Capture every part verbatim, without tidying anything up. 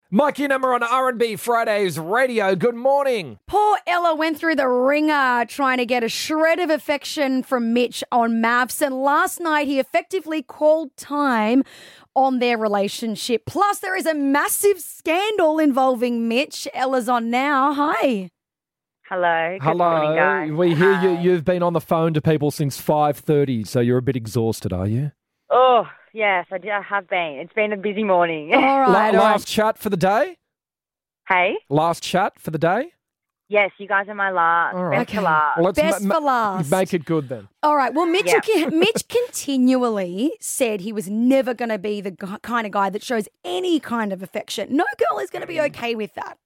Mikey Number on R and B Fridays radio. Good morning. Poor Ella went through the ringer trying to get a shred of affection from Mitch on Maths, and last night he effectively called time on their relationship. Plus, there is a massive scandal involving Mitch. Ella's on now. Hi. Hello. Good Hello. morning, guys. We hear Hi. you, you've been on the phone to people since five thirty, so you're a bit exhausted, are you? Oh, yes, I, did, I have been. It's been a busy morning. All La- right. all last right. chat for the day? Hey? Last chat for the day? Yes, you guys are my last. All right. Best Okay. to last. Well, let's Best ma- for ma- last. Make it good then. All right. Well, Mitch, Yeah. Mitch continually said he was never going to be the g- kind of guy that shows any kind of affection. No girl is going to be okay with that.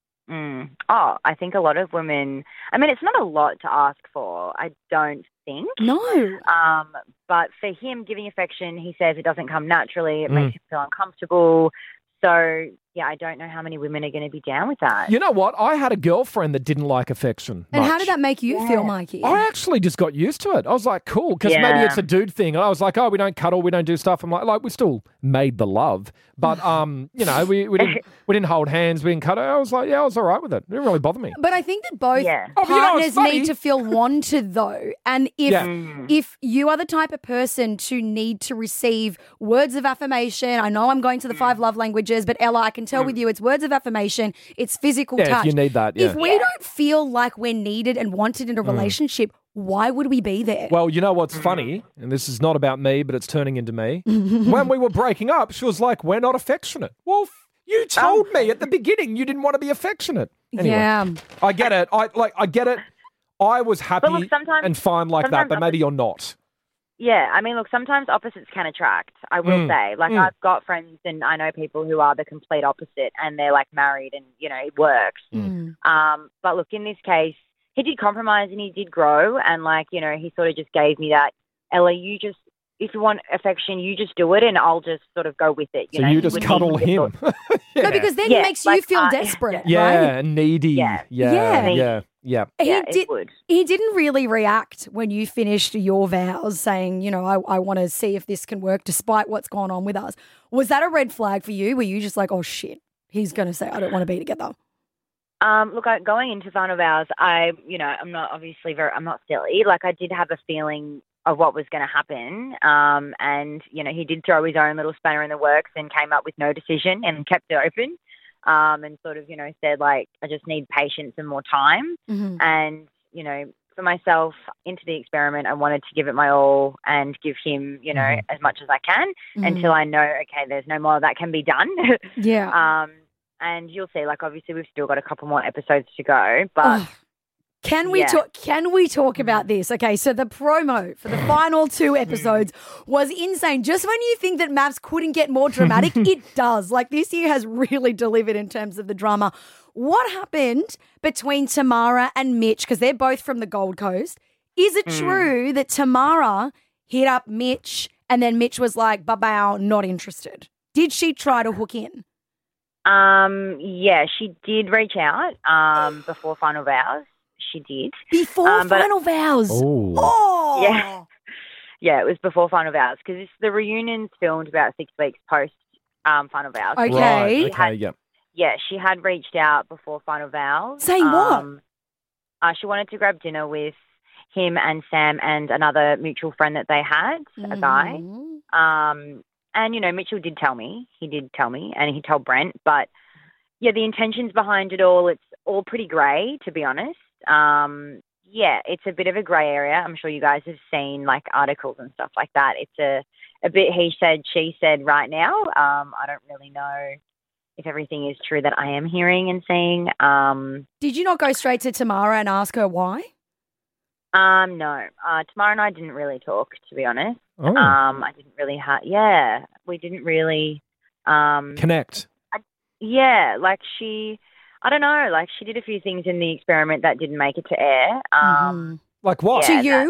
Mm. Oh, I think a lot of women, I mean, it's not a lot to ask for, I don't think. No. Um, but for him giving affection, he says it doesn't come naturally. It Mm. makes him feel uncomfortable. So, yeah, I don't know how many women are going to be down with that. You know what? I had a girlfriend that didn't like affection And how much. did that make you Yeah. feel, Mikey? I actually just got used to it. I was like, cool, because maybe Yeah. it's a dude thing. And I was like, oh, we don't cuddle, we don't do stuff. I'm like, like we still made the love, but um, you know, we, we didn't we didn't hold hands, we didn't cuddle. I was like, yeah, I was all right with it. It didn't really bother me. But I think that both Yeah. Oh, but you know what's partners funny? need to feel wanted, though. And if Yeah. Mm. if you are the type of person to need to receive words of affirmation, I know I'm going to the five love languages, but Ella, I can tell with you, it's words of affirmation, it's physical Yeah, touch. if you need that, yeah. If we don't feel like we're needed and wanted in a relationship, why would we be there? Well, you know what's funny, and this is not about me, but it's turning into me. When we were breaking up, she was like, we're not affectionate. Well, f- you told me at the beginning you didn't want to be affectionate. Anyway, Yeah. I get it. I like. I get it. I was happy look, sometimes- and fine like that, sometimes but maybe you're not. Yeah, I mean, look, sometimes opposites can attract, I will Mm, say. Like, mm. I've got friends and I know people who are the complete opposite and they're, like, married and, you know, it works. Mm. Um, but, look, in this case, he did compromise and he did grow and, like, you know, he sort of just gave me that, Ella, you just, if you want affection, you just do it and I'll just sort of go with it. You So know? you He just would cuddle need to him. sort- yeah. No, because then Yeah, it makes you like, feel uh, desperate, yeah, right? needy. Yeah. Yeah, Yeah. yeah, yeah. He Yeah, did. it would. He didn't really react when you finished your vows, saying, you know, I, I want to see if this can work despite what's gone on with us. Was that a red flag for you? Were you just like, oh shit, he's going to say I don't want to be together? Um, look, I, going into final vows, I, you know, I'm not obviously very, I'm not silly. Like, I did have a feeling of what was going to happen. Um, and, you know, he did throw his own little spanner in the works and came up with no decision and kept it open. Um, and sort of, you know, said, like, I just need patience and more time. Mm-hmm. And, you know, for myself, into the experiment, I wanted to give it my all and give him, you know, Mhm. as much as I can Mm-hmm. until I know, okay, there's no more that can be done. Yeah. um, and you'll see, like, obviously we've still got a couple more episodes to go, but Oh, can we yeah. talk? Can we talk about this? Okay, so the promo for the final two episodes was insane. Just when you think that Maps couldn't get more dramatic, it does. Like, this year has really delivered in terms of the drama. What happened between Tamara and Mitch? Because they're both from the Gold Coast. Is it true that Tamara hit up Mitch and then Mitch was like, "Ba-bow, not interested"? Did she try to hook in? Um, yeah, she did reach out um, before Final Vows. She did. Before Um, but- final vows. Oh. Oh. Yeah. Yeah, it was before Final Vows because the reunion's filmed about six weeks post um, Final Vows. Okay. Right. Okay. had- Yeah. Yeah, she had reached out before Final Vows. Saying what? Um, uh, she wanted to grab dinner with him and Sam and another mutual friend that they had, a guy. Mhm. Um, and, you know, Mitchell did tell me. He did tell me, and he told Brent. But, yeah, the intentions behind it all, it's all pretty grey, to be honest. Um, yeah, it's a bit of a grey area. I'm sure you guys have seen, like, articles and stuff like that. It's a, a bit he said, she said right now. Um, I don't really know if everything is true that I am hearing and seeing. Um, Did you not go straight to Tamara and ask her why? um, no. Uh, Tamara and I didn't really talk, to be honest. Oh. Um, I didn't really have, yeah, we didn't really, um, Connect. yeah, like she, I don't know, like she did a few things in the experiment that didn't make it to air. Um, Like what? Yeah. to you?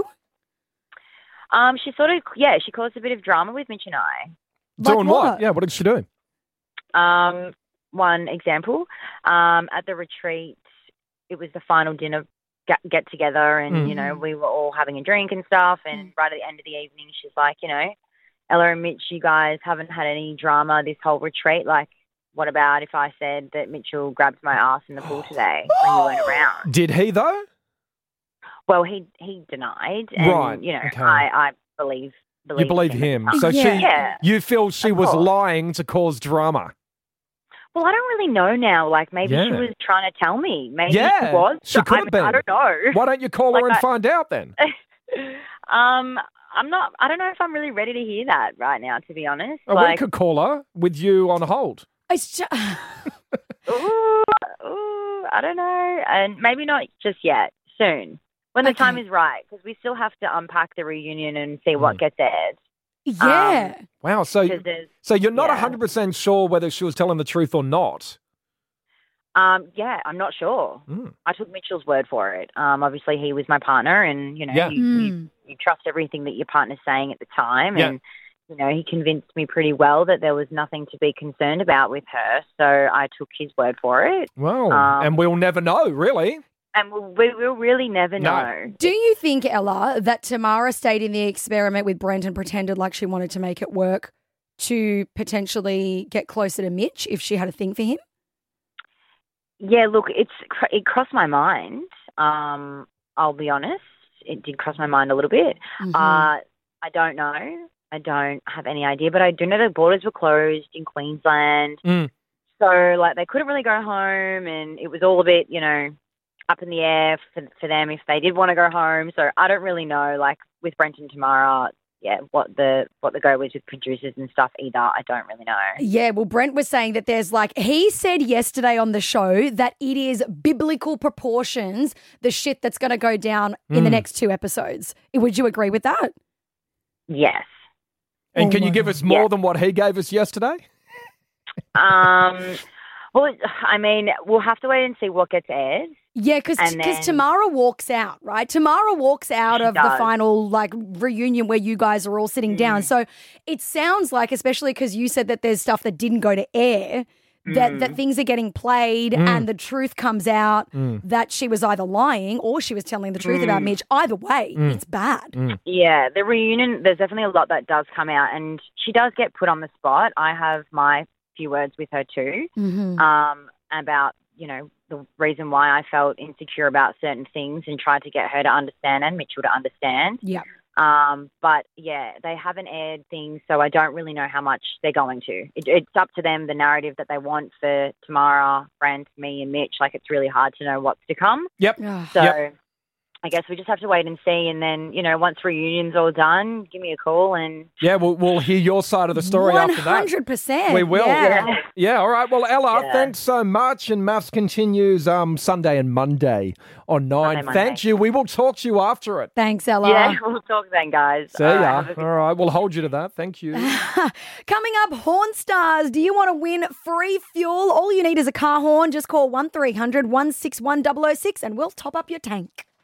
um, she sort of, yeah, she caused a bit of drama with Mitch and I. Like Doing what? Yeah. What did she do? Um, one example, um, at the retreat, it was the final dinner get, get together and, Mm. you know, we were all having a drink and stuff. And right at the end of the evening, she's like, you know, Ella and Mitch, you guys haven't had any drama this whole retreat. Like, what about if I said that Mitchell grabbed my ass in the pool today when you weren't around? Did he, though? Well, he he denied, and Right, you know, okay. I, I believe, believe You believe him. him. So Yeah. she, Yeah. you feel she Of was course. lying to cause drama. Well, I don't really know now. Like maybe she Yeah. was trying to tell me. Maybe Yeah, she was. she So, could I have mean, been. I don't know. Why don't you call her Like and I- find out then? um, I'm not. I don't know if I'm really ready to hear that right now. To be honest, Oh, we like, could call her with you on hold. It's just, ooh, ooh, I don't know, and maybe not just yet. Soon, when the Okay. time is right, because we still have to unpack the reunion and see what Mm. gets aired. yeah. Wow. So, 'Cause there's, so you're not yeah. one hundred percent sure whether she was telling the truth or not. um, yeah, I'm not sure. Mm. I took Mitchell's word for it. Um, obviously he was my partner, and you know, Yeah. you, you, Mm. you trust everything that your partner's saying at the time, Yeah. and you know, he convinced me pretty well that there was nothing to be concerned about with her. So I took his word for it, Well, Um, and we'll never know, really. and we'll, we will really never No. know. Do you think, Ella, that Tamara stayed in the experiment with Brent and pretended like she wanted to make it work to potentially get closer to Mitch if she had a thing for him? Yeah, look, it's it crossed my mind. Um, I'll be honest, it did cross my mind a little bit. Mhm. Uh, I don't know. I don't have any idea, but I do know the borders were closed in Queensland. Mm. So, like, they couldn't really go home, and it was all a bit, you know, up in the air for, for them if they did want to go home. So I don't really know, like, with Brent and Tamara, yeah, what the what the go is with producers and stuff either. I don't really know. Yeah, well, Brent was saying that there's like, he said yesterday on the show that it is biblical proportions, the shit that's going to go down in the Mm. next two episodes. Would you agree with that? Yes. And Oh can you my give God. us more Yeah. than what he gave us yesterday? Um, well, I mean, we'll have to wait and see what gets aired. Yeah, because And then- Tamara walks out, right? Tamara walks out She of the does. final like reunion where you guys are all sitting down. Mm. So it sounds like, especially because you said that there's stuff that didn't go to air, that, Mm. that things are getting played Mm. and the truth comes out Mm. that she was either lying or she was telling the truth about Mm. Mitch. Either way, Mm. it's bad. Mm. Yeah, the reunion, there's definitely a lot that does come out, and she does get put on the spot. I have my few words with her too, Mhm. um, about, you know, the reason why I felt insecure about certain things and tried to get her to understand and Mitchell to understand. Yeah. Um, but yeah, they haven't aired things, so I don't really know how much they're going to. It, it's up to them, the narrative that they want for Tamara, Brent, me, and Mitch. Like, it's really hard to know what's to come. Yep. Ugh. So Yep. I guess we just have to wait and see. And then, you know, once reunion's all done, give me a call and Yeah, we'll, we'll hear your side of the story after that. one hundred percent. We will. Yeah. Yeah, all right. Well, Ella, Yeah. thanks so much. And Maths continues um, Sunday and Monday on nine. Monday. Thank you. We will talk to you after it. Thanks, Ella. yeah, we'll talk then, guys. See All right, ya. have a good- All right. We'll hold you to that. Thank you. Coming up, Horn Stars. Do you want to win free fuel? All you need is a car horn. Just call one three hundred one six one double oh six and we'll top up your tank.